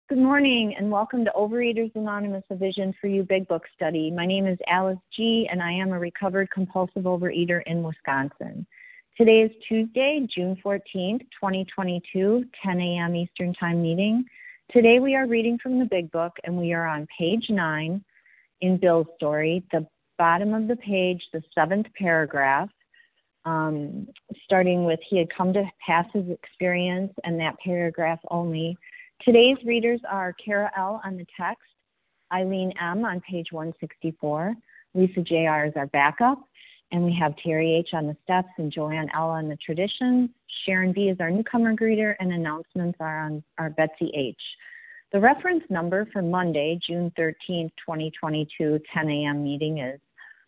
Good morning and welcome to Overeaters Anonymous, a Vision for You Big Book Study. My name is Alice G. and I am a recovered compulsive overeater in Wisconsin. Today is Tuesday, June 14th, 2022, 10 a.m. Eastern Time meeting. Today we are reading from the Big Book and we are on page 9 in Bill's story, the bottom of the page, the 7th paragraph, starting with he had come to pass his experience and that paragraph only. Today's readers are Kara L. on the text, Eileen M. on page 164, Lisa J.R. is our backup, and we have Terry H. on the steps and Joanne L. on the traditions. Sharon B. is our newcomer greeter, and announcements are on our Betsy H. The reference number for Monday, June 13th, 2022, 10 a.m. meeting is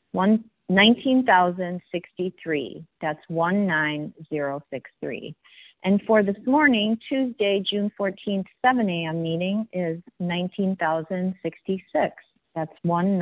19,063. That's 19063. And for this morning, Tuesday, June 14th, 7 a.m. meeting is 19,066. That's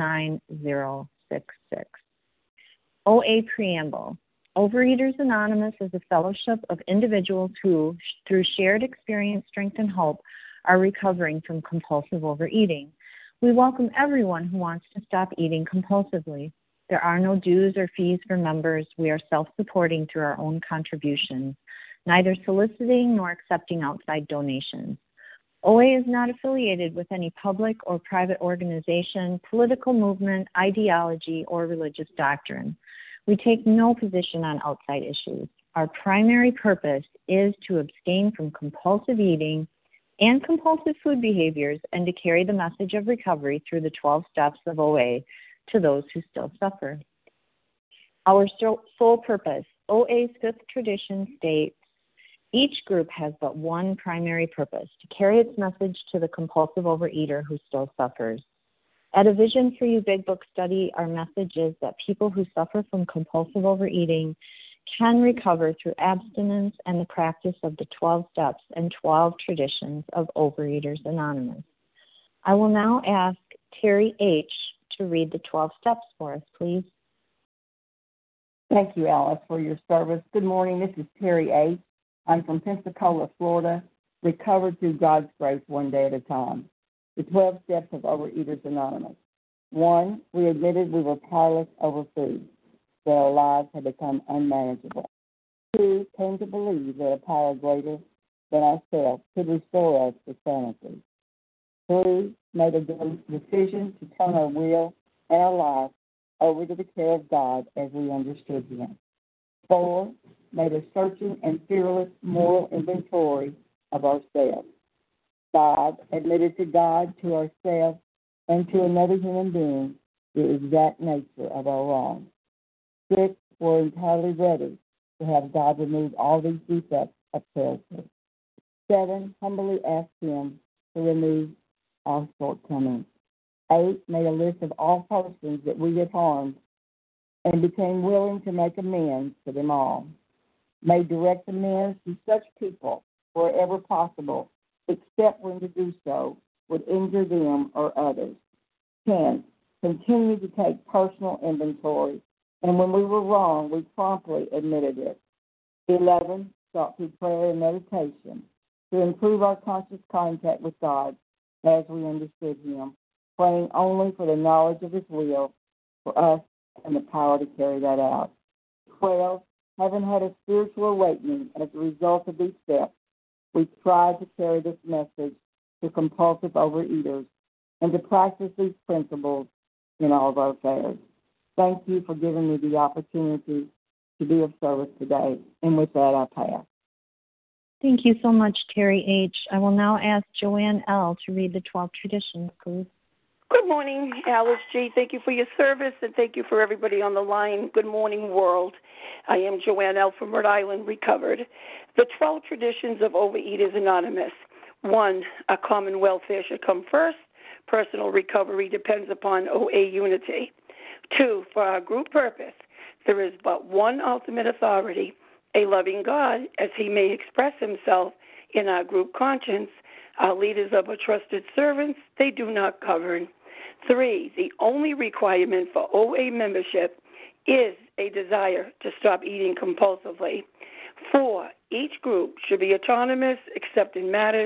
19066. OA Preamble. Overeaters Anonymous is a fellowship of individuals who, through shared experience, strength, and hope, are recovering from compulsive overeating. We welcome everyone who wants to stop eating compulsively. There are no dues or fees for members. We are self-supporting through our own contributions, neither soliciting nor accepting outside donations. OA is not affiliated with any public or private organization, political movement, ideology, or religious doctrine. We take no position on outside issues. Our primary purpose is to abstain from compulsive eating and compulsive food behaviors and to carry the message of recovery through the 12 steps of OA to those who still suffer. Our sole purpose, OA's fifth tradition states, each group has but one primary purpose, to carry its message to the compulsive overeater who still suffers. At a Vision for You Big Book Study, our message is that people who suffer from compulsive overeating can recover through abstinence and the practice of the 12 steps and 12 traditions of Overeaters Anonymous. I will now ask Terry H. to read the 12 steps for us, please. Thank you, Alice, for your service. Good morning. This is Terry H. I'm from Pensacola, Florida, recovered through God's grace one day at a time. The 12 steps of Overeaters Anonymous. 1, we admitted we were powerless over food, that our lives had become unmanageable. 2, came to believe that a power greater than ourselves could restore us to sanity. 3, made a decision to turn our will and our lives over to the care of God as we understood Him. 4, made a searching and fearless moral inventory of ourselves. 5, admitted to God, to ourselves, and to another human being the exact nature of our wrongs. 6, were entirely ready to have God remove all these defects of character. 7, humbly asked Him to remove our shortcomings. 8, made a list of all persons that we had harmed and became willing to make amends to them all. Made direct amends to such people wherever possible, except when to do so would injure them or others. 10, continued to take personal inventory, and when we were wrong, we promptly admitted it. 11, sought through prayer and meditation to improve our conscious contact with God as we understood Him, praying only for the knowledge of His will for us and the power to carry that out. 12, having had a spiritual awakening as a result of these steps, we tried to carry this message to compulsive overeaters and to practice these principles in all of our affairs. Thank you for giving me the opportunity to be of service today. And with that, I pass. Thank you so much, Terry H. I will now ask Joanne L. to read the 12 traditions, please. Good morning, Alice G. Thank you for your service, and thank you for everybody on the line. Good morning, world. I am Joanne L. from Rhode Island, recovered. The 12 traditions of Overeaters Anonymous. 1, our common welfare should come first. Personal recovery depends upon OA unity. 2, for our group purpose, there is but one ultimate authority, a loving God, as He may express Himself in our group conscience. Our leaders are but trusted servants. They do not govern. 3, the only requirement for OA membership is a desire to stop eating compulsively. 4, each group should be autonomous except in matters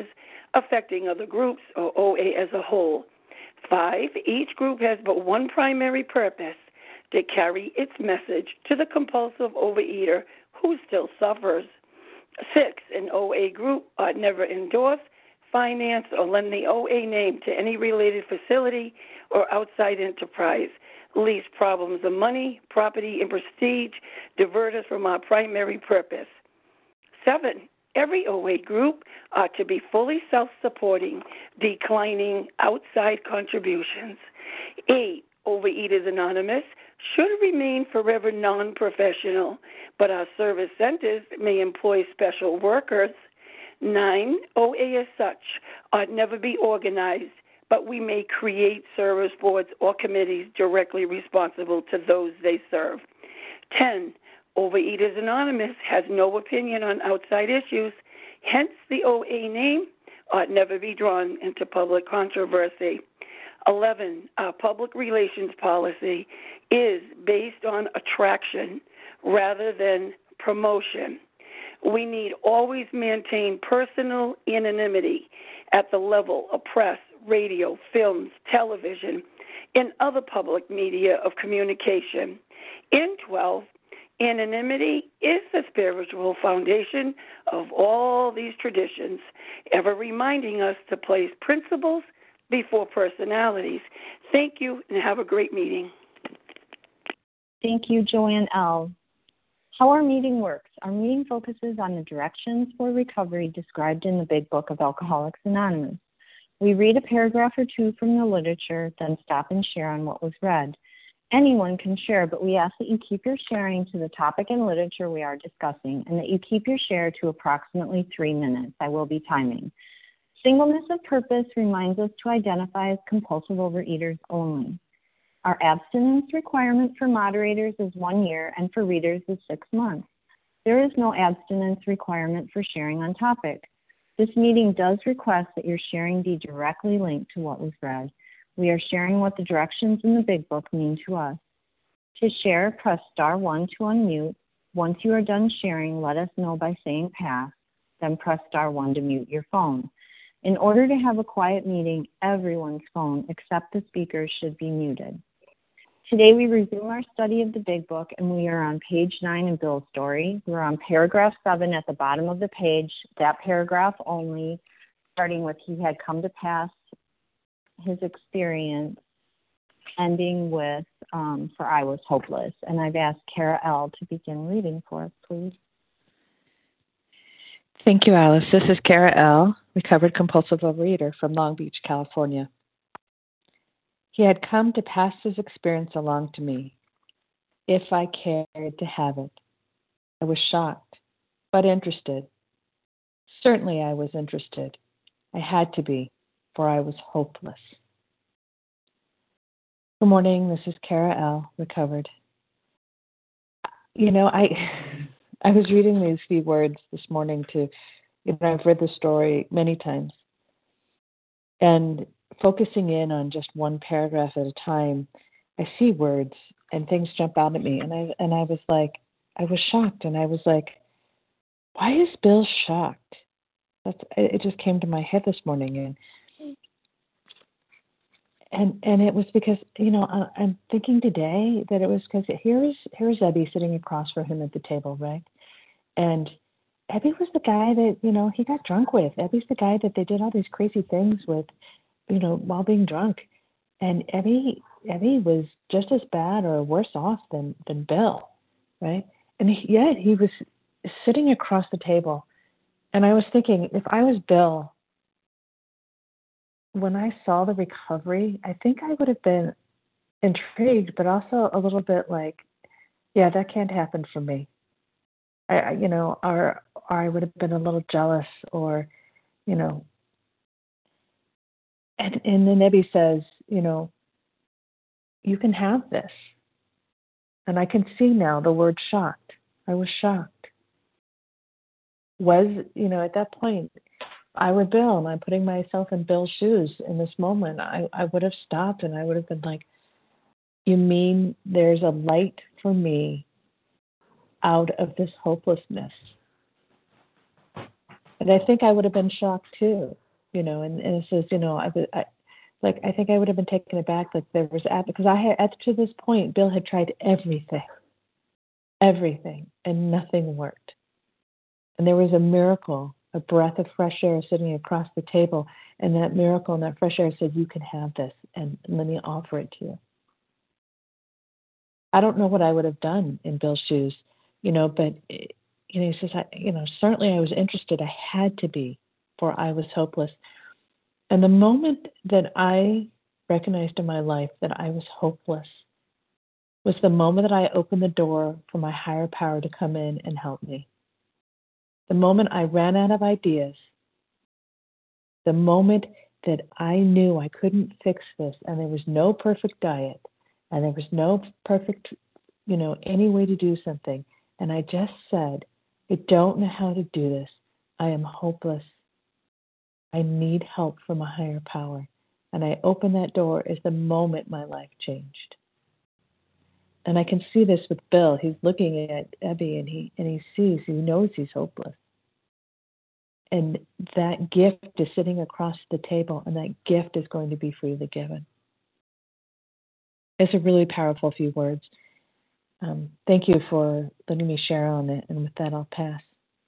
affecting other groups or OA as a whole. 5, each group has but one primary purpose, to carry its message to the compulsive overeater who still suffers. 6, an OA group ought never endorse, finance, or lend the OA name to any related facility or outside enterprise, lest problems of money, property, and prestige divert us from our primary purpose. 7, every OA group ought to be fully self-supporting, declining outside contributions. 8, Overeaters Anonymous should remain forever non-professional, but our service centers may employ special workers. 9, OA as such ought never be organized, but we may create service boards or committees directly responsible to those they serve. 10, Overeaters Anonymous has no opinion on outside issues, hence the OA name ought never be drawn into public controversy. 11, our public relations policy is based on attraction rather than promotion. We need always maintain personal anonymity at the level of press, radio, films, television, and other public media of communication. In 12, anonymity is the spiritual foundation of all these traditions, ever reminding us to place principles before personalities. Thank you, and have a great meeting. Thank you, Joanne L. How our meeting works. Our meeting focuses on the directions for recovery described in the Big Book of Alcoholics Anonymous. We read a paragraph or two from the literature, then stop and share on what was read. Anyone can share, but we ask that you keep your sharing to the topic and literature we are discussing, and that you keep your share to approximately 3 minutes. I will be timing. Singleness of purpose reminds us to identify as compulsive overeaters only. Our abstinence requirement for moderators is 1 year and for readers is 6 months. There is no abstinence requirement for sharing on topic. This meeting does request that your sharing be directly linked to what was read. We are sharing what the directions in the Big Book mean to us. To share, press star 1 to unmute. Once you are done sharing, let us know by saying pass, then press star 1 to mute your phone. In order to have a quiet meeting, everyone's phone except the speaker's should be muted. Today we resume our study of the Big Book, and we are on page 9 in Bill's story. We're on paragraph 7 at the bottom of the page, that paragraph only, starting with he had come to pass his experience, ending with for I was hopeless. And I've asked Kara L. to begin reading for us, please. Thank you, Alice. This is Kara L., recovered compulsive overeater from Long Beach, California. He had come to pass his experience along to me, if I cared to have it. I was shocked, but interested. Certainly I was interested. I had to be, for I was hopeless. Good morning. This is Kara L., recovered. You know, I was reading these few words this morning I've read the story many times, and focusing in on just one paragraph at a time, I see words and things jump out at me, and I was like, I was shocked, and I was like, why is Bill shocked? It just came to my head this morning, and it was because, I'm thinking today that it was because here's Ebby sitting across from him at the table, right? And Ebby was the guy that, he got drunk with. Ebby's the guy that they did all these crazy things with, while being drunk. And Ebby was just as bad or worse off than Bill, right? And yet he was sitting across the table. And I was thinking, if I was Bill, when I saw the recovery, I think I would have been intrigued, but also a little bit like, yeah, that can't happen for me. Or I would have been a little jealous, or, And then Ebby says, you can have this. And I can see now the word shocked. I was shocked. At that point, I were Bill, and I'm putting myself in Bill's shoes in this moment. I would have stopped, and I would have been like, you mean there's a light for me out of this hopelessness? And I think I would have been shocked too. and it says, I think I would have been taken aback, like there was, because I had, up to this point, Bill had tried everything, and nothing worked. And there was a miracle, a breath of fresh air sitting across the table, and that miracle and that fresh air said, you can have this, and let me offer it to you. I don't know what I would have done in Bill's shoes, but, he says, certainly I was interested. I had to be, for I was hopeless. And the moment that I recognized in my life that I was hopeless was the moment that I opened the door for my higher power to come in and help me. The moment I ran out of ideas, the moment that I knew I couldn't fix this, and there was no perfect diet, and there was no perfect, any way to do something, and I just said, I don't know how to do this. I am hopeless. I need help from a higher power. And I opened that door is the moment my life changed. And I can see this with Bill. He's looking at Ebby and he knows he's hopeless. And that gift is sitting across the table, and that gift is going to be freely given. It's a really powerful few words. Thank you for letting me share on it. And with that, I'll pass.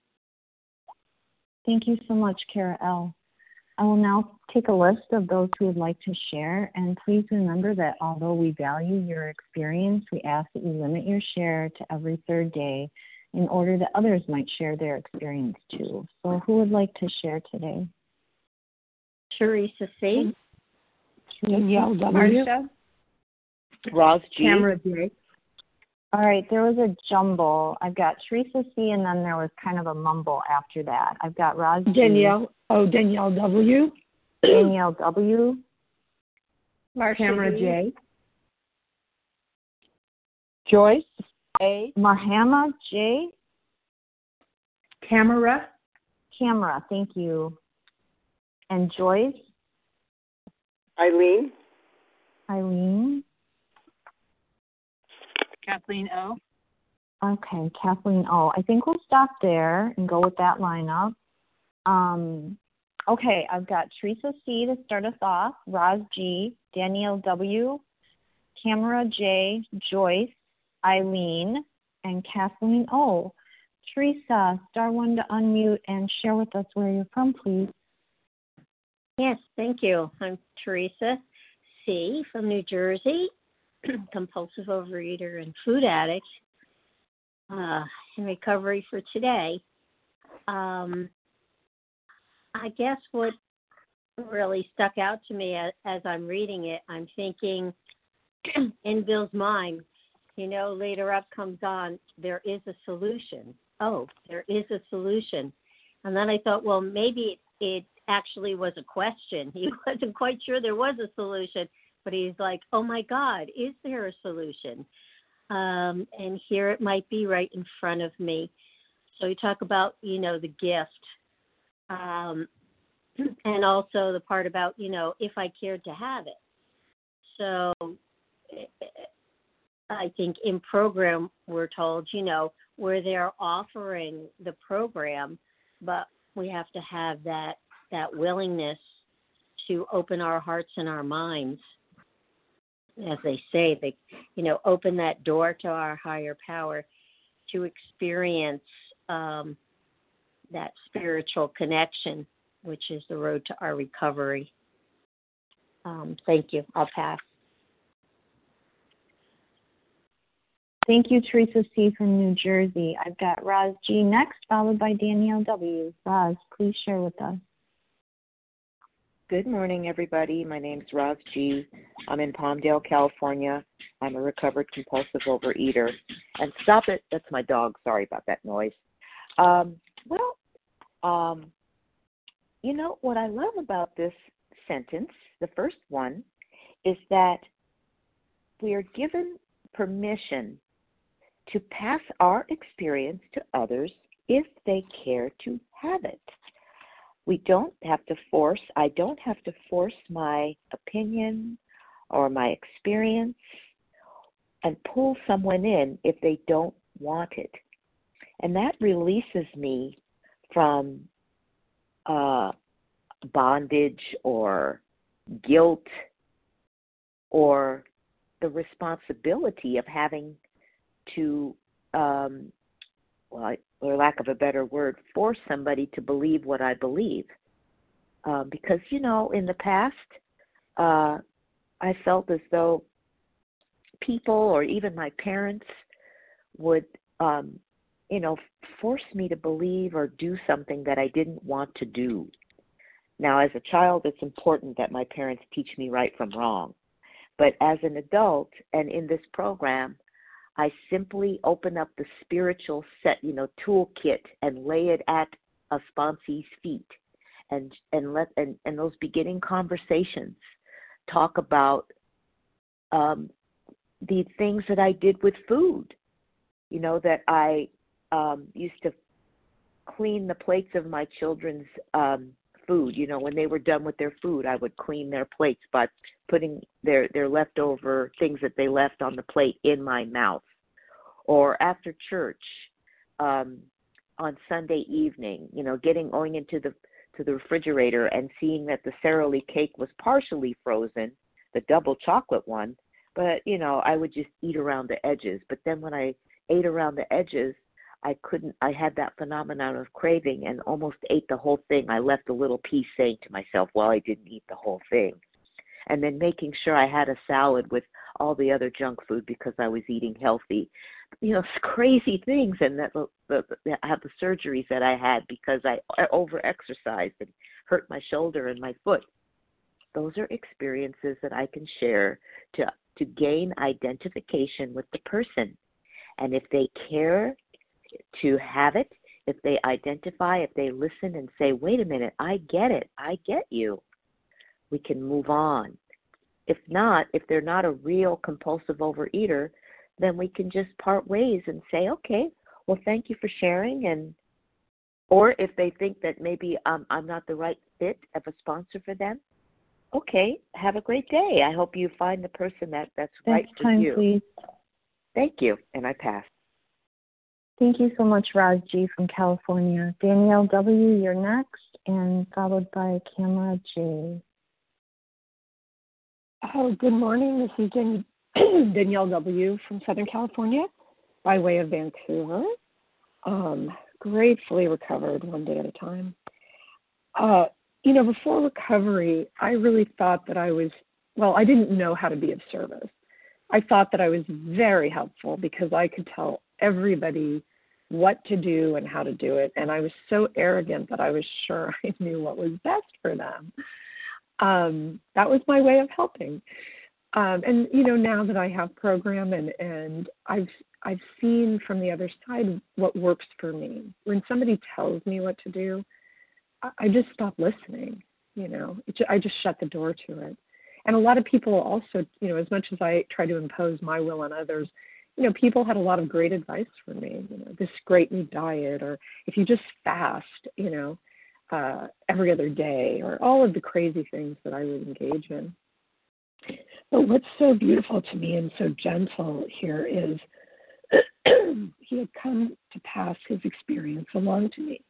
Thank you so much, Kara L. I will now take a list of those who would like to share, and please remember that although we value your experience, we ask that you limit your share to every third day in order that others might share their experience too. So who would like to share today? Teresa C. Danielle W. Marsha. Roz G. Tamara J. All right, there was a jumble. I've got Teresa C, and then there was kind of a mumble after that. I've got Roz G. Danielle W. Danielle W. Marsha Tamara J. Joyce A. Mahama J. Camera, thank you. And Joyce. Eileen. Kathleen O. Okay, Kathleen O. I think we'll stop there and go with that lineup. Okay, I've got Teresa C to start us off, Roz G, Danielle W, Tamara J, Joyce, Eileen, and Kathleen O. Teresa, star one to unmute and share with us where you're from, please. Yes, thank you. I'm Teresa C. from New Jersey, compulsive overeater and food addict, in recovery for today. I guess what really stuck out to me as I'm reading it, I'm thinking in Bill's mind, later up comes on, there is a solution. Oh, there is a solution. And then I thought, well, maybe it actually was a question. He wasn't quite sure there was a solution, but he's like, oh my God, is there a solution? And here it might be right in front of me. So you talk about, the gift. And also the part about, if I cared to have it. So I think in program, we're told, where they're offering the program, but we have to have that willingness to open our hearts and our minds. As they say, open that door to our higher power to experience that spiritual connection, which is the road to our recovery. Thank you. I'll pass. Thank you, Teresa C. from New Jersey. I've got Roz G. next, followed by Danielle W. Roz, please share with us. Good morning, everybody. My name's Roz G. I'm in Palmdale, California. I'm a recovered compulsive overeater. And stop it. That's my dog. Sorry about that noise. What I love about this sentence, the first one, is that we are given permission to pass our experience to others if they care to have it. We don't have to force, I don't have to force my opinion or my experience and pull someone in if they don't want it. And that releases me from bondage or guilt or the responsibility of having to, or lack of a better word, force somebody to believe what I believe. Because, in the past, I felt as though people or even my parents would, force me to believe or do something that I didn't want to do. Now, as a child, it's important that my parents teach me right from wrong. But as an adult and in this program, I simply open up the spiritual set, toolkit and lay it at a sponsee's feet and those beginning conversations talk about the things that I did with food, that I used to clean the plates of my children's food. When they were done with their food, I would clean their plates by putting their leftover things that they left on the plate in my mouth. Or after church, on Sunday evening, going into the refrigerator and seeing that the Sara Lee cake was partially frozen, the double chocolate one, but I would just eat around the edges. But then when I ate around the edges, I had that phenomenon of craving and almost ate the whole thing. I left a little piece saying to myself, well, I didn't eat the whole thing. And then making sure I had a salad with all the other junk food because I was eating healthy. Crazy things. And that I have the surgeries that I had because I over-exercised and hurt my shoulder and my foot. Those are experiences that I can share to gain identification with the person. And if they care to have it, if they identify, if they listen and say, wait a minute, I get it, I get you, we can move on. If not, if they're not a real compulsive overeater, then we can just part ways and say, okay, well, thank you for sharing. Or if they think that maybe I'm not the right fit of a sponsor for them, okay, have a great day. I hope you find the person that's right for time, you. Please. Thank you, and I pass. Thank you so much, Roz G. from California. Danielle W., you're next, and followed by Camera J. Oh, good morning. This is Danielle W. from Southern California by way of Vancouver. Gratefully recovered one day at a time. Before recovery, I really thought that I didn't know how to be of service. I thought that I was very helpful because I could tell everybody what to do and how to do it. And I was so arrogant that I was sure I knew what was best for them. That was my way of helping. And now that I have program and I've seen from the other side what works for me. When somebody tells me what to do, I just stop listening. I just shut the door to it. And a lot of people also, as much as I try to impose my will on others, people had a lot of great advice for me. This great new diet, or if you just fast, every other day, or all of the crazy things that I would engage in. But what's so beautiful to me and so gentle here is he had come to pass his experience along to me.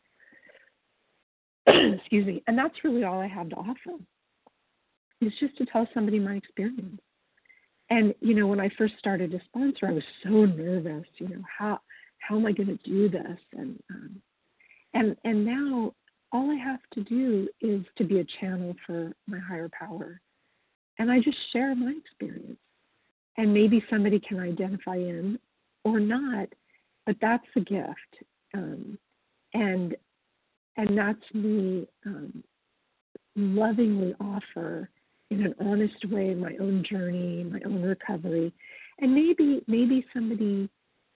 Excuse me. And that's really all I have to offer. It's just to tell somebody my experience. And, when I first started to sponsor, I was so nervous, how am I going to do this? And now all I have to do is to be a channel for my higher power. And I just share my experience. And maybe somebody can identify in or not, but that's the gift. And that's me lovingly offer in an honest way my own journey, my own recovery. And maybe somebody,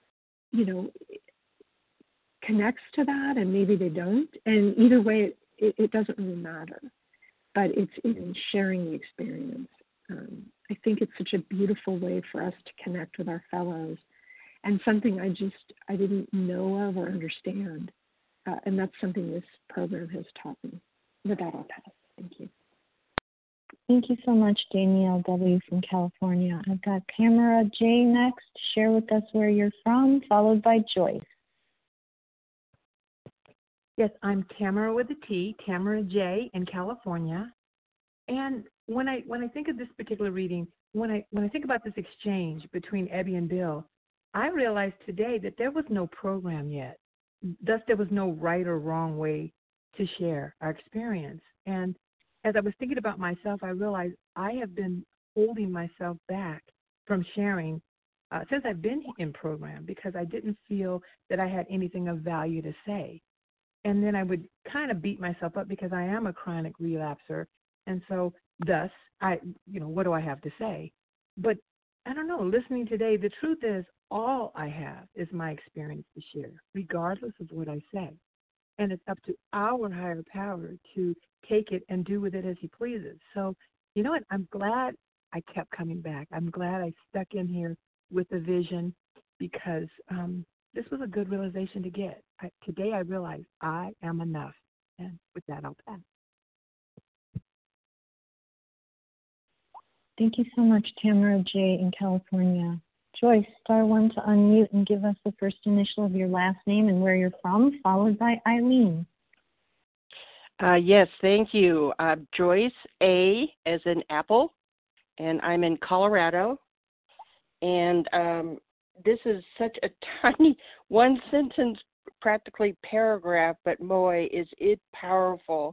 connects to that and maybe they don't. And either way, it doesn't really matter. But it's in sharing the experience. I think it's such a beautiful way for us to connect with our fellows and something I didn't know of or understand. And that's something this program has taught me. With that, I'll pass. Thank you. Thank you so much, Danielle W. from California. I've got Camera J next. Share with us where you're from, followed by Joyce. Yes, I'm Tamara with a T, Tamara J in California. And when I think of this particular reading, when I think about this exchange between Ebby and Bill, I realized today that there was no program yet. Thus, there was no right or wrong way to share our experience. And as I was thinking about myself, I realized I have been holding myself back from sharing since I've been in program because I didn't feel that I had anything of value to say. And then I would kind of beat myself up because I am a chronic relapser. And so thus, what do I have to say? But I don't know, listening today, the truth is all I have is my experience to share, regardless of what I say. And it's up to our higher power to take it and do with it as he pleases. So, you know what, I'm glad I kept coming back. I'm glad I stuck in here with the vision because this was a good realization to get. Today I realized I am enough. And with that, I'll pass. Thank you so much, Tamara J. in California. Joyce, star one to unmute and give us the first initial of your last name and where you're from, followed by Eileen. Yes, thank you. Joyce A. as in apple, and I'm in Colorado. And this is such a tiny one-sentence, practically paragraph, but boy, is it powerful.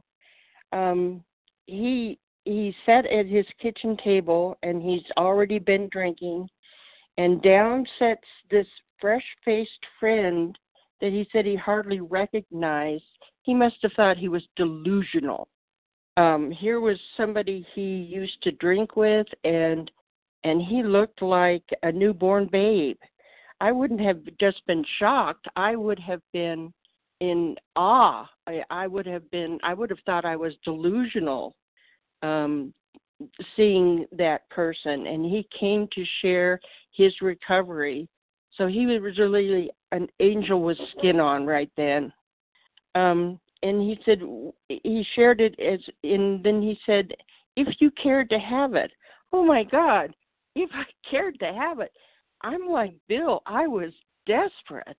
He sat at his kitchen table, and he's already been drinking, and down sits this fresh-faced friend that he said he hardly recognized. He must have thought he was delusional. Here was somebody he used to drink with, and he looked like a newborn babe. I wouldn't have just been shocked. I would have been in awe. I would have thought I was delusional seeing that person. And he came to share his recovery. So he was really an angel with skin on right then. And he said, he shared it and then he said, if you cared to have it. Oh my God, if I cared to have it. I'm like Bill, I was desperate.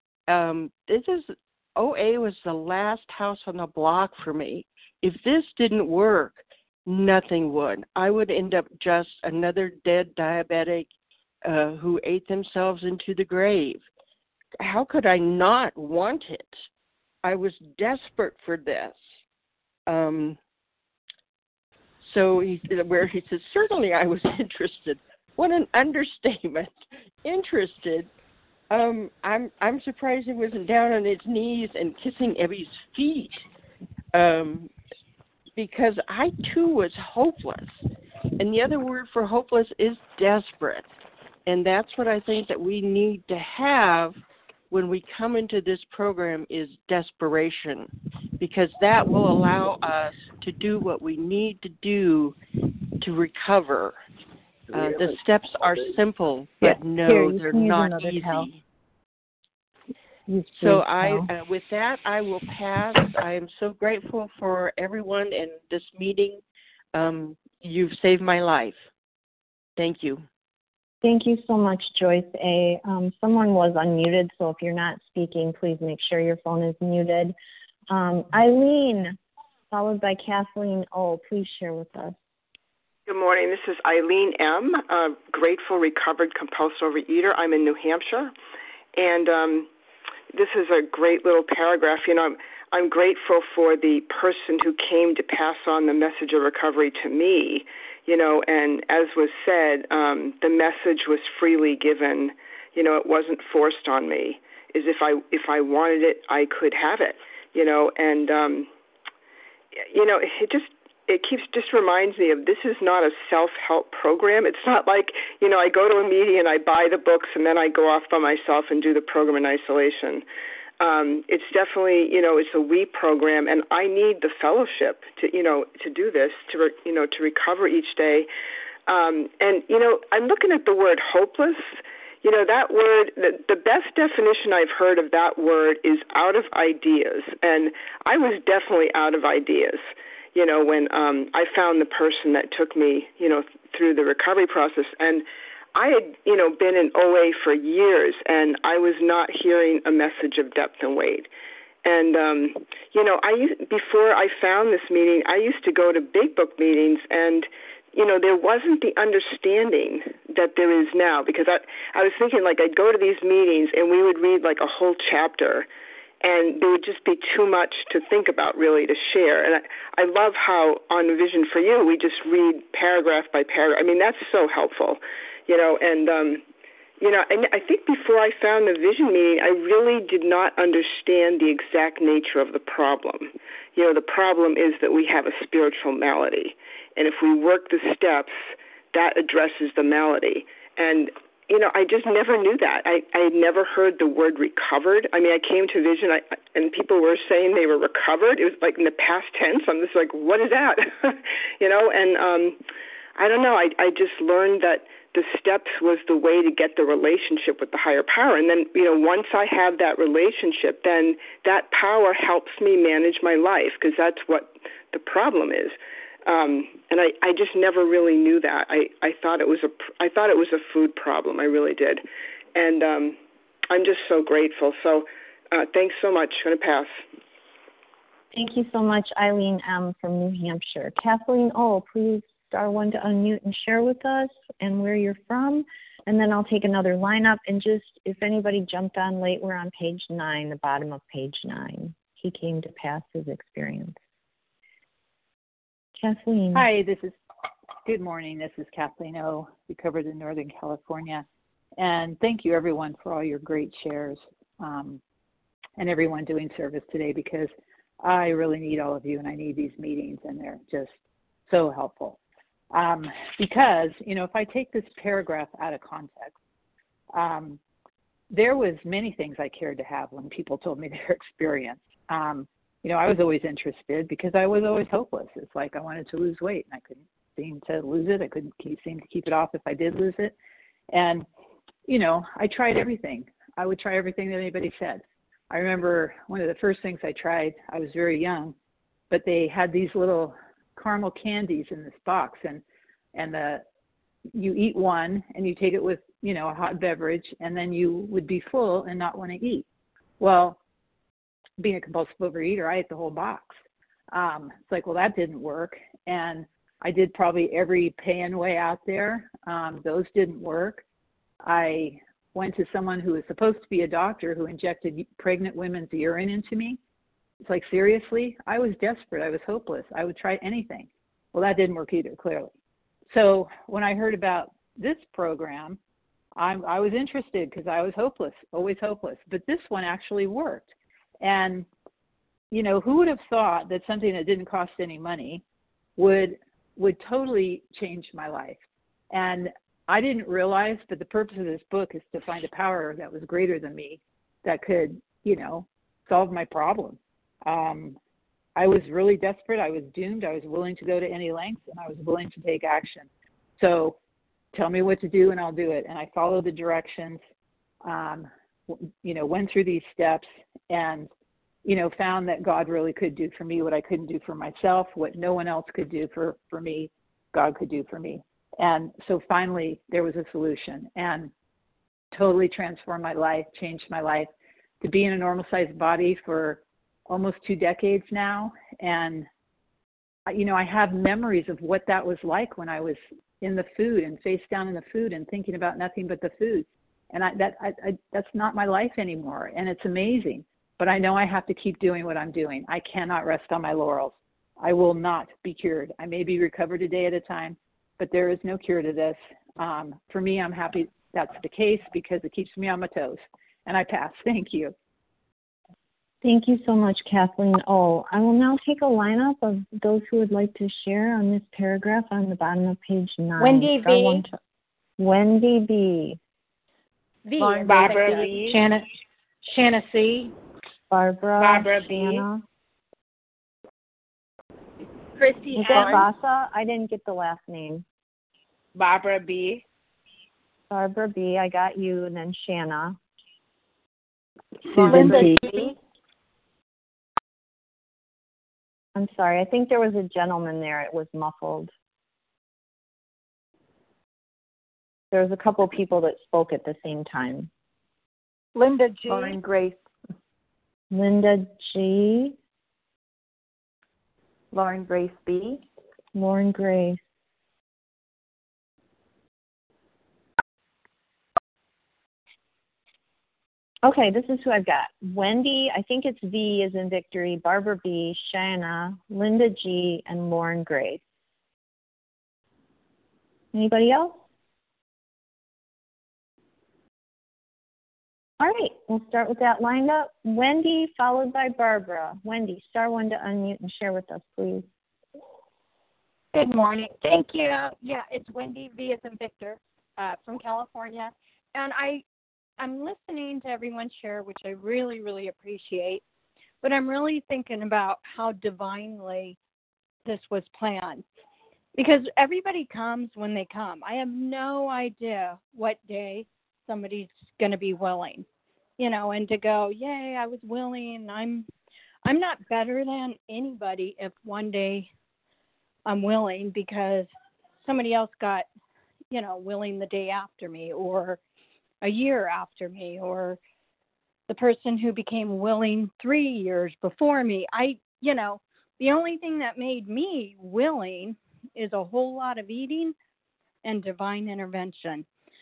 OA was the last house on the block for me. If this didn't work, nothing would. I would end up just another dead diabetic who ate themselves into the grave. How could I not want it? I was desperate for this. So he says, certainly I was interested. What an understatement. Interested. I'm surprised he wasn't down on his knees and kissing Ebby's feet. Because I too was hopeless. And the other word for hopeless is desperate. And that's what I think that we need to have when we come into this program is desperation, because that will allow us to do what we need to do to recover. The steps are simple, but no, they're not easy. So with that, I will pass. I am so grateful for everyone in this meeting. You've saved my life. Thank you. Thank you so much, Joyce A. Someone was unmuted, so if you're not speaking, please make sure your phone is muted. Eileen, followed by Kathleen O. Please share with us. Good morning. This is Eileen M., a grateful, recovered compulsive overeater. I'm in New Hampshire, and this is a great little paragraph. You know, I'm grateful for the person who came to pass on the message of recovery to me, you know, and as was said, the message was freely given. You know, it wasn't forced on me. Is if I wanted it, I could have it, you know, and, you know, it just reminds me of this is not a self-help program. It's not like, you know, I go to a meeting and I buy the books and then I go off by myself and do the program in isolation. It's definitely, you know, it's a we program, and I need the fellowship to, you know, to do this, to recover each day. And, you know, I'm looking at the word hopeless. You know, that word, the best definition I've heard of that word is out of ideas. And I was definitely out of ideas. You know, when I found the person that took me, you know, through the recovery process. And I had, you know, been in OA for years, and I was not hearing a message of depth and weight. And, before I found this meeting, I used to go to Big Book meetings, and, there wasn't the understanding that there is now, because I was thinking, like, I'd go to these meetings, and we would read, like, a whole chapter, and there would just be too much to think about, really, to share. And I love how on Vision for You, we just read paragraph by paragraph. I mean, that's so helpful, and I think before I found the Vision meeting, I really did not understand the exact nature of the problem. The problem is that we have a spiritual malady. And if we work the steps, that addresses the malady. And, I just never knew that. I had never heard the word recovered. I mean, I came to Vision, and people were saying they were recovered. It was like in the past tense. I'm just like, what is that? And I don't know. I just learned that the steps was the way to get the relationship with the higher power. And then, once I have that relationship, then that power helps me manage my life, because that's what the problem is. And I just never really knew that. I thought it was a food problem. I really did. And I'm just so grateful. So thanks so much. I'm going to pass. Thank you so much, Eileen M. from New Hampshire. Kathleen O., please star 1 to unmute and share with us and where you're from. And then I'll take another lineup. And just, if anybody jumped on late, we're on page 9, the bottom of page 9. He came to pass his experience. Kathleen. Hi, good morning. This is Kathleen O., recovered in Northern California. And thank you, everyone, for all your great shares and everyone doing service today, because I really need all of you, and I need these meetings, and they're just so helpful. Because, if I take this paragraph out of context, there was many things I cared to have when people told me their experience. I was always interested because I was always hopeless. It's like I wanted to lose weight, and I couldn't seem to lose it. I couldn't seem to keep it off if I did lose it. And, I tried everything. I would try everything that anybody said. I remember one of the first things I tried, I was very young, but they had these little caramel candies in this box, and you eat one and you take it with, a hot beverage, and then you would be full and not want to eat. Well, being a compulsive overeater, I ate the whole box. It's like, well, that didn't work. And I did probably every pay-in way out there. Those didn't work. I went to someone who was supposed to be a doctor who injected pregnant women's urine into me. It's like, seriously? I was desperate. I was hopeless. I would try anything. Well, that didn't work either, clearly. So when I heard about this program, I was interested because I was hopeless, always hopeless. But this one actually worked. And, who would have thought that something that didn't cost any money would totally change my life? And I didn't realize, but the purpose of this book is to find a power that was greater than me that could, solve my problem. I was really desperate. I was doomed. I was willing to go to any lengths, and I was willing to take action. So tell me what to do, and I'll do it. And I followed the directions, went through these steps, and, found that God really could do for me what I couldn't do for myself, what no one else could do for me, God could do for me. And so finally there was a solution, and totally transformed my life, changed my life to be in a normal sized body for almost 2 decades now. And, I have memories of what that was like when I was in the food and face down in the food and thinking about nothing but the food. And that's not my life anymore. And it's amazing. But I know I have to keep doing what I'm doing. I cannot rest on my laurels. I will not be cured. I may be recovered a day at a time, but there is no cure to this. For me, I'm happy that's the case because it keeps me on my toes. And I pass. Thank you. Thank you so much, Kathleen O. I will now take a lineup of those who would like to share on this paragraph on the bottom of page 9. Wendy B. Wendy B. Barbara B. Shanna C. Barbara B. Shanna. Christy Is that Vasa? I didn't get the last name. Barbara B. Barbara B. I got you, and then Shanna. Linda G. I'm sorry. I think there was a gentleman there. It was muffled. There was a couple people that spoke at the same time. Linda G. Lauren Grace. Linda G. Lauren Grace B. Lauren Grace. Okay, this is who I've got. Wendy, I think it's V as in Victory, Barbara B, Shanna, Linda G, and Lauren Grace. Anybody else? All right, we'll start with that lined up. Wendy, followed by Barbara. Wendy, star one to unmute and share with us, please. Good morning. Thank you. Yeah, it's Wendy V as in Victor from California. And I'm listening to everyone share, which I really, really appreciate. But I'm really thinking about how divinely this was planned. Because everybody comes when they come. I have no idea what day somebody's going to be willing, and to go, yay, I was willing. I'm not better than anybody if one day I'm willing because somebody else got, willing the day after me or a year after me or the person who became willing 3 years before me. The only thing that made me willing is a whole lot of eating and divine intervention.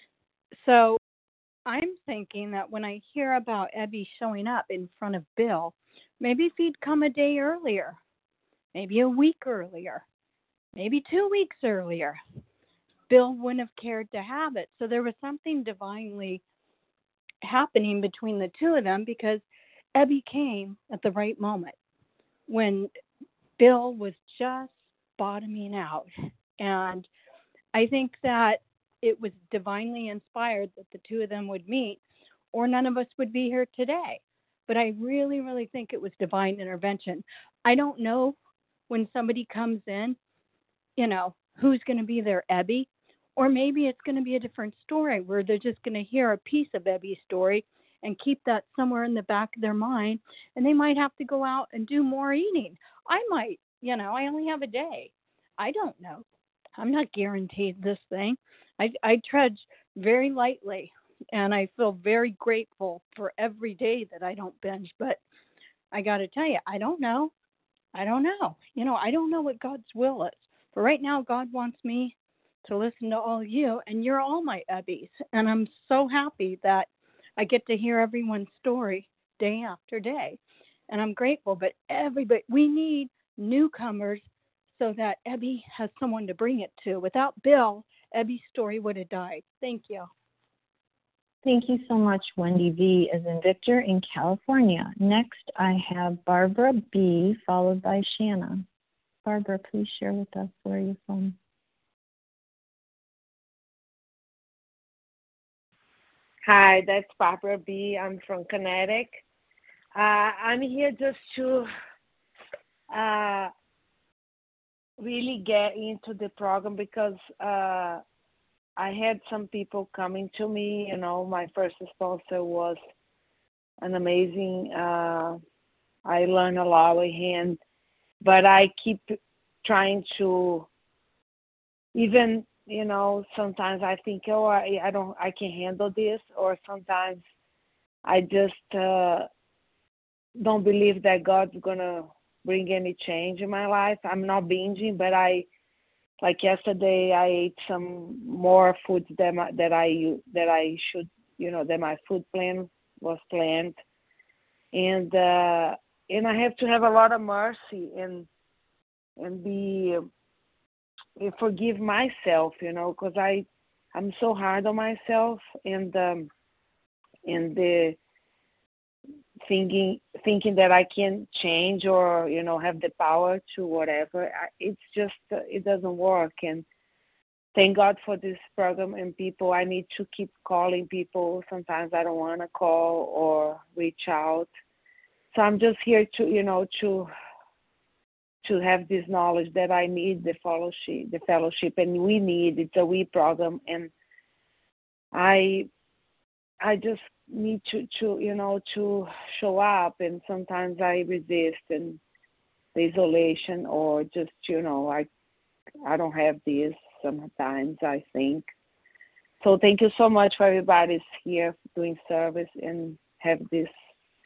So I'm thinking that when I hear about Ebby showing up in front of Bill, maybe if he'd come a day earlier, maybe a week earlier, maybe 2 weeks earlier, Bill wouldn't have cared to have it. So there was something divinely happening between the two of them because Ebby came at the right moment when Bill was just bottoming out. And I think that it was divinely inspired that the two of them would meet, or none of us would be here today. But I really, really think it was divine intervention. I don't know when somebody comes in, who's going to be their Ebby, or maybe it's going to be a different story where they're just going to hear a piece of Ebby's story and keep that somewhere in the back of their mind, and they might have to go out and do more eating. I might, I only have a day. I don't know. I'm not guaranteed this thing. I trudge very lightly, and I feel very grateful for every day that I don't binge. But I got to tell you, I don't know. I don't know. I don't know what God's will is. But right now, God wants me to listen to all of you, and you're all my Ebbies. And I'm so happy that I get to hear everyone's story day after day. And I'm grateful. But everybody, we need newcomers so that Ebby has someone to bring it to. Without Bill, Ebby's story would have died. Thank you. Thank you so much, Wendy V. as in Victor in California. Next, I have Barbara B. followed by Shanna. Barbara, please share with us where you're from. Hi, that's Barbara B. I'm from Connecticut. I'm here just to really get into the program because I had some people coming to me. My first sponsor was an amazing. I learned a lot with him, but I keep trying to even. Sometimes I think, I can handle this, or sometimes I just don't believe that God's gonna bring any change in my life. I'm not binging, but like yesterday, I ate some more foods that I should, that my food plan was planned, and I have to have a lot of mercy and be. Forgive myself, because I'm so hard on myself, and the thinking that I can change or have the power to whatever. It's just it doesn't work. And thank God for this program and people. I need to keep calling people. Sometimes I don't want to call or reach out. So I'm just here to have this knowledge that I need the fellowship, and we need it's a we program, and I just need to show up, and sometimes I resist and the isolation, or just I don't have this sometimes, I think. So thank you so much for everybody's here doing service and have this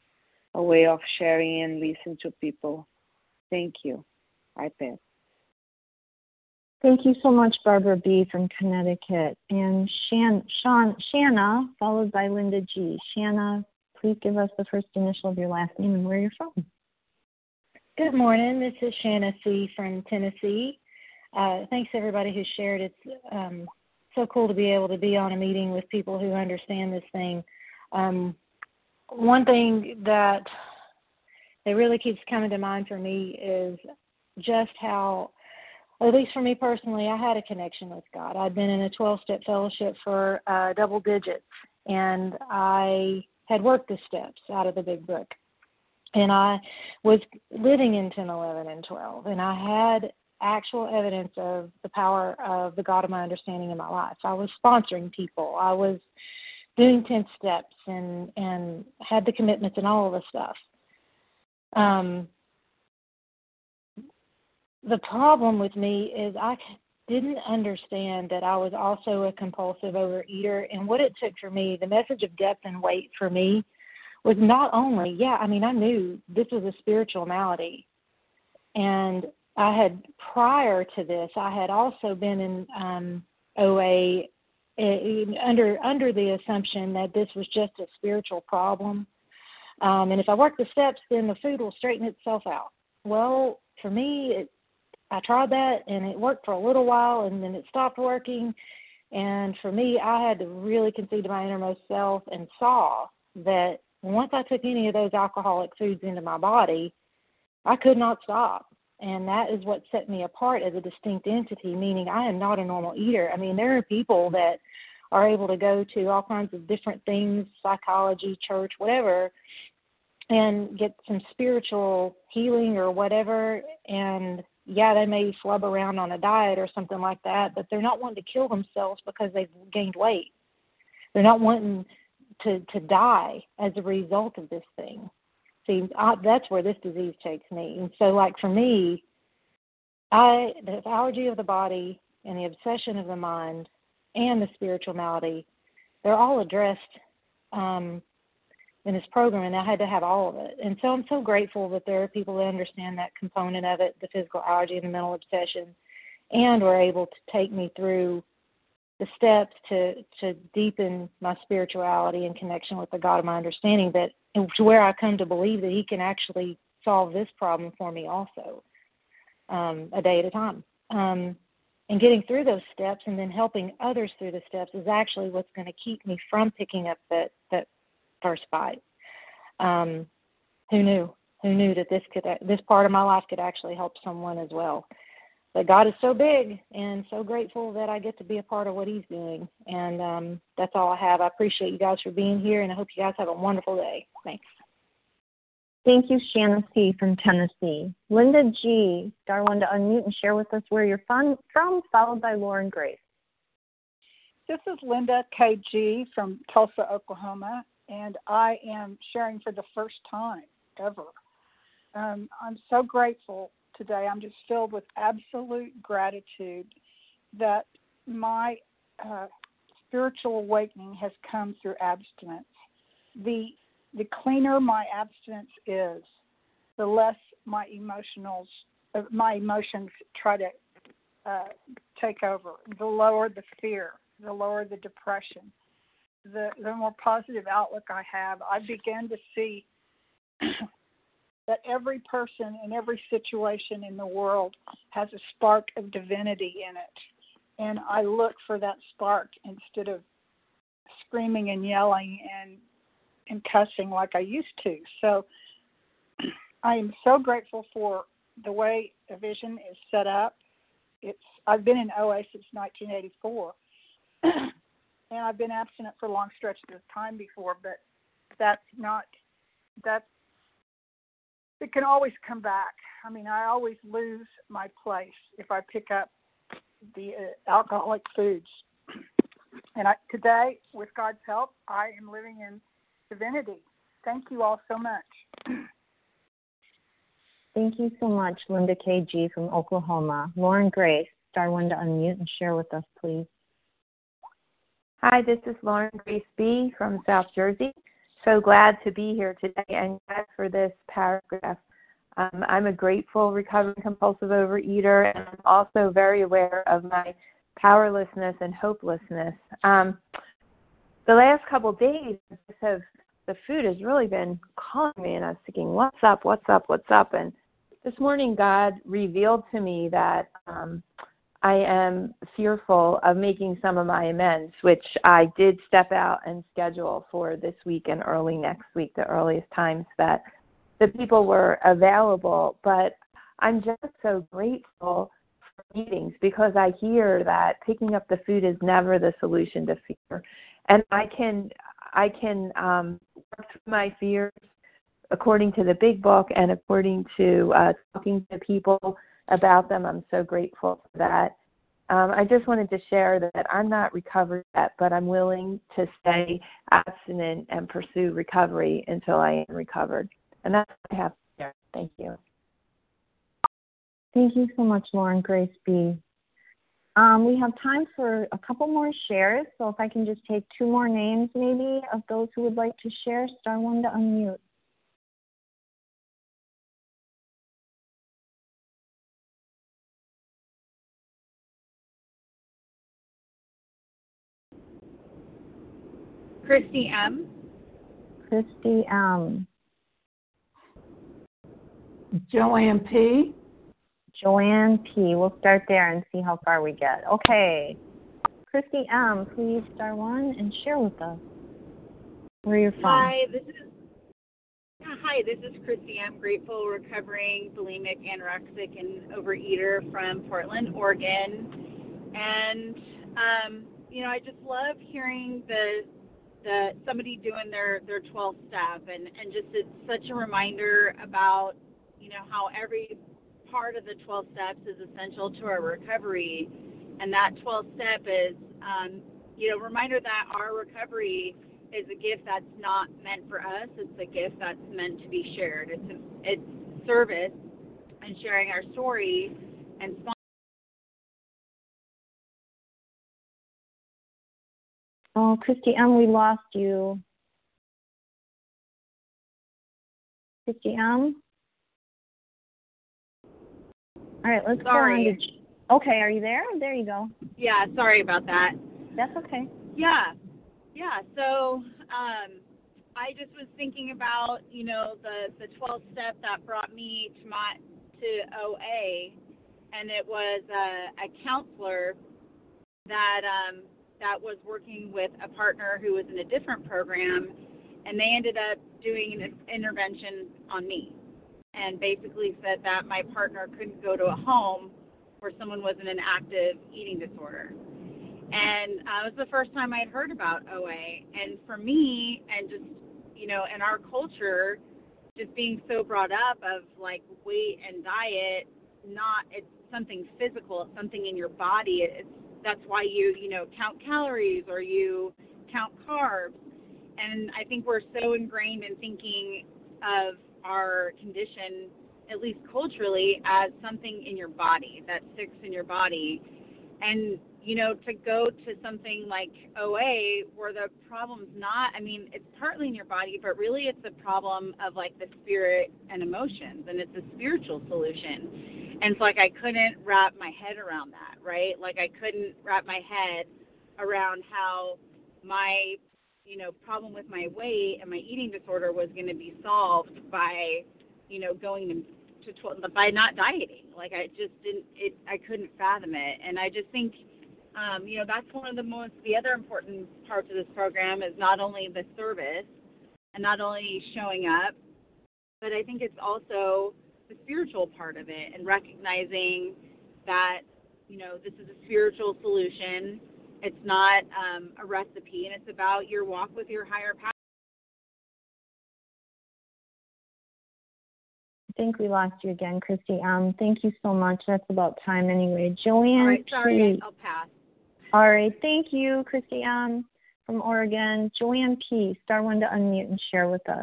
a way of sharing and listen to people. Thank you. I pass. Thank you so much, Barbara B. from Connecticut. And Shanna, followed by Linda G. Shanna, please give us the first initial of your last name and where you're from. Good morning. This is Shanna C. from Tennessee. Thanks, everybody who shared. It's so cool to be able to be on a meeting with people who understand this thing. One thing that really keeps coming to mind for me is just how, at least for me personally, I had a connection with God. I'd been in a 12-step fellowship for double digits, and I had worked the steps out of the big book. And I was living in 10, 11, and 12, and I had actual evidence of the power of the God of my understanding in my life. I was sponsoring people. I was doing 10 steps and had the commitments and all of the stuff. The problem with me is I didn't understand that I was also a compulsive overeater, and what it took for me, the message of depth and weight for me, was not only, I knew this was a spiritual malady. And I had, prior to this, I had also been in OA under the assumption that this was just a spiritual problem. And if I work the steps, then the food will straighten itself out. Well, for me, I tried that, and it worked for a little while, and then it stopped working. And for me, I had to really concede to my innermost self and saw that once I took any of those alcoholic foods into my body, I could not stop. And that is what set me apart as a distinct entity, meaning I am not a normal eater. I mean, there are people that are able to go to all kinds of different things, psychology, church, whatever, and get some spiritual healing or whatever. And, they may flub around on a diet or something like that, but they're not wanting to kill themselves because they've gained weight. They're not wanting to die as a result of this thing. See, that's where this disease takes me. And so, like, for me, the allergy of the body and the obsession of the mind and the spiritual malady, they're all addressed in this program, and I had to have all of it. And so I'm so grateful that there are people that understand that component of it, the physical allergy and the mental obsession, and were able to take me through the steps to deepen my spirituality and connection with the God of my understanding, that to where I come to believe that he can actually solve this problem for me also, a day at a time. And getting through those steps and then helping others through the steps is actually what's going to keep me from picking up that first bite. Who knew? Who knew that this part of my life could actually help someone as well? But God is so big, and so grateful that I get to be a part of what he's doing. And that's all I have. I appreciate you guys for being here, and I hope you guys have a wonderful day. Thanks. Thank you, Shanna C. from Tennessee. Linda G., star one to unmute and share with us where you're from, followed by Lauren Grace. This is Linda K.G. from Tulsa, Oklahoma, and I am sharing for the first time ever. I'm so grateful today. I'm just filled with absolute gratitude that my spiritual awakening has come through abstinence. The cleaner my abstinence is, the less my emotions try to take over. The lower the fear, the lower the depression, the more positive outlook I have. I begin to see that every person in every situation in the world has a spark of divinity in it. And I look for that spark instead of screaming and yelling and cussing like I used to. So I am so grateful for the way a vision is set up. I've been in OA since 1984, and I've been abstinent for long stretches of time before, but it can always come back. I mean, I always lose my place if I pick up the alcoholic foods. And today, with God's help, I am living in divinity. Thank you all so much. Thank you so much, Linda K.G. from Oklahoma. Lauren Grace, star one to unmute and share with us, please. Hi, this is Lauren Grace B. from South Jersey. so glad to be here today and glad for this paragraph. I'm a grateful recovering compulsive overeater, and I'm also very aware of my powerlessness and hopelessness. The last couple of days, the food has really been calling me, and I was thinking, what's up? And this morning, God revealed to me that I am fearful of making some of my amends, which I did step out and schedule for this week and early next week, the earliest times that the people were available. But I'm just so grateful for meetings because I hear that picking up the food is never the solution to fear. And I can work through my fears according to the big book and according to talking to people about them. I'm so grateful for that. I just wanted to share that I'm not recovered yet, but I'm willing to stay abstinent and pursue recovery until I am recovered. And that's what I have to share. Thank you. Thank you so much, Lauren Grace B. We have time for a couple more shares, so if I can just take 2 more names maybe of those who would like to share, star 1 to unmute. Christy M. Christy M. Joanne P. Joanne P. We'll start there and see how far we get. Okay. Christy M., please star 1 and share with us where you're from. Hi, this is Christy M., grateful, recovering, bulimic, anorexic, and overeater from Portland, Oregon. And, I just love hearing the somebody doing their 12 step and just it's such a reminder about, how every part of the 12 steps is essential to our recovery. And that 12 step is, a reminder that our recovery is a gift that's not meant for us. It's a gift that's meant to be shared. It's service and sharing our story and Oh, Christy M., we lost you. Christy M.? All right, let's go on to... Okay, are you there? There you go. Yeah, sorry about that. That's okay. Yeah. So, I just was thinking about, the 12 step that brought me to OA, and it was a counselor that was working with a partner who was in a different program, and they ended up doing an intervention on me and basically said that my partner couldn't go to a home where someone was in an active eating disorder. And it was the first time I'd heard about OA. And for me, and just, in our culture, just being so brought up of like weight and diet, it's something physical, it's something in your body. That's why you count calories or you count carbs. And I think we're so ingrained in thinking of our condition, at least culturally, as something in your body that sticks in your body. And, to go to something like OA where the problem's it's partly in your body, but really it's a problem of like the spirit and emotions, and it's a spiritual solution. And it's like I couldn't wrap my head around that, right? Like I couldn't wrap my head around how my, problem with my weight and my eating disorder was going to be solved by, going to by not dieting. Like I just I couldn't fathom it. And I just think, that's one of the other important parts of this program is not only the service and not only showing up, but I think it's also the spiritual part of it and recognizing that, this is a spiritual solution. It's not a recipe, and it's about your walk with your higher power. I think we lost you again, Christy. Thank you so much. That's about time anyway. Joanne. All right, sorry, P. I'll pass. All right, thank you, Christy from Oregon. Joanne P., star 1 to unmute and share with us.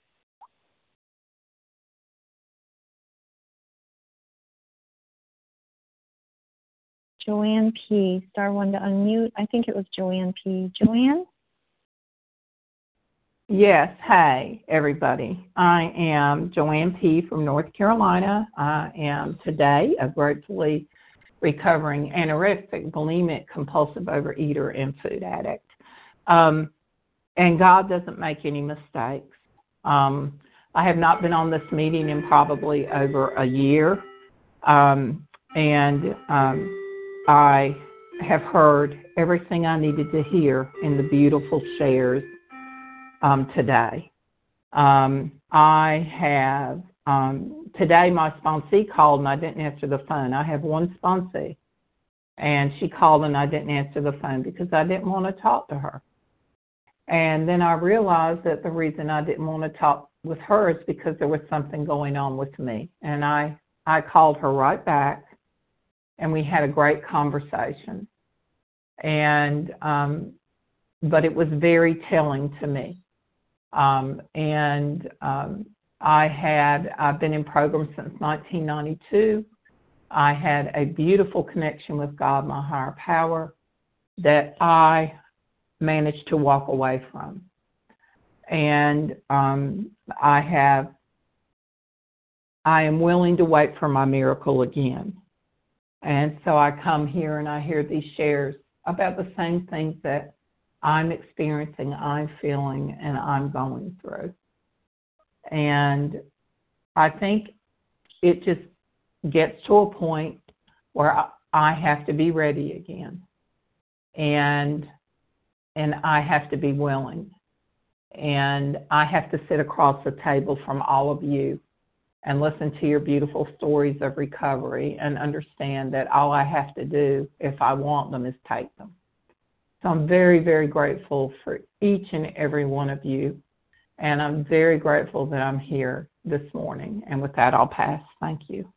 Joanne P., star 1 to unmute. I think it was Joanne P. Joanne? Yes. Hey, everybody. I am Joanne P. from North Carolina. I am today a gratefully recovering anorexic, bulimic, compulsive overeater, and food addict. And God doesn't make any mistakes. I have not been on this meeting in probably over a year. I have heard everything I needed to hear in the beautiful shares today. Today my sponsee called and I didn't answer the phone. I have one sponsee, and she called and I didn't answer the phone because I didn't want to talk to her. And then I realized that the reason I didn't want to talk with her is because there was something going on with me. And I called her right back, and we had a great conversation. But it was very telling to me. I've been in program since 1992. I had a beautiful connection with God, my higher power, that I managed to walk away from. And I am willing to wait for my miracle again. And so I come here and I hear these shares about the same things that I'm experiencing, I'm feeling, and I'm going through. And I think it just gets to a point where I have to be ready again. And I have to be willing. And I have to sit across the table from all of you and listen to your beautiful stories of recovery and understand that all I have to do, if I want them, is take them. So I'm very, very grateful for each and every one of you. And I'm very grateful that I'm here this morning. And with that, I'll pass. Thank you.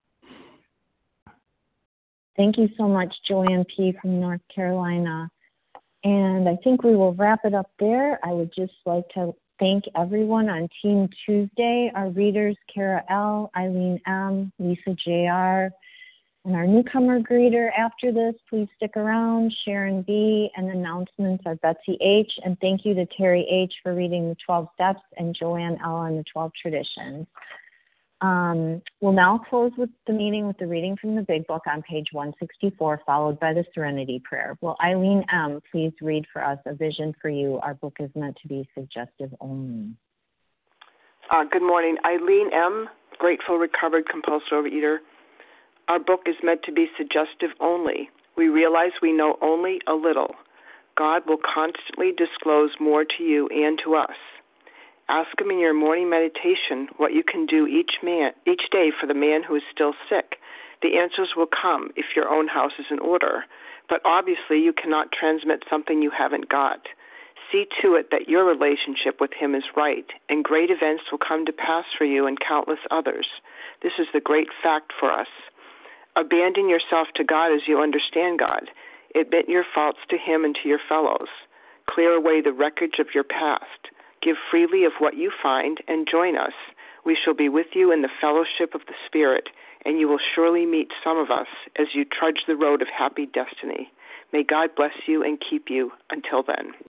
Thank you so much, Joanne P. from North Carolina. And I think we will wrap it up there. I would just like to thank everyone on Team Tuesday, our readers, Kara L., Eileen M., Lisa J.R., and our newcomer greeter after this. Please stick around, Sharon B., and announcements are Betsy H., and thank you to Terry H. for reading the 12 Steps and Joanne L. on the 12 Traditions. We'll now close with the meeting with the reading from the Big Book on page 164, followed by the Serenity Prayer. Will Eileen M. please read for us A Vision for You? Our book is meant to be suggestive only. Good morning. Eileen M., grateful, recovered, compulsive overeater. Our book is meant to be suggestive only. We realize we know only a little. God will constantly disclose more to you and to us. Ask him in your morning meditation what you can do each day for the man who is still sick. The answers will come if your own house is in order. But obviously you cannot transmit something you haven't got. See to it that your relationship with him is right, and great events will come to pass for you and countless others. This is the great fact for us. Abandon yourself to God as you understand God. Admit your faults to him and to your fellows. Clear away the wreckage of your past. Give freely of what you find and join us. We shall be with you in the fellowship of the Spirit, and you will surely meet some of us as you trudge the road of happy destiny. May God bless you and keep you until then.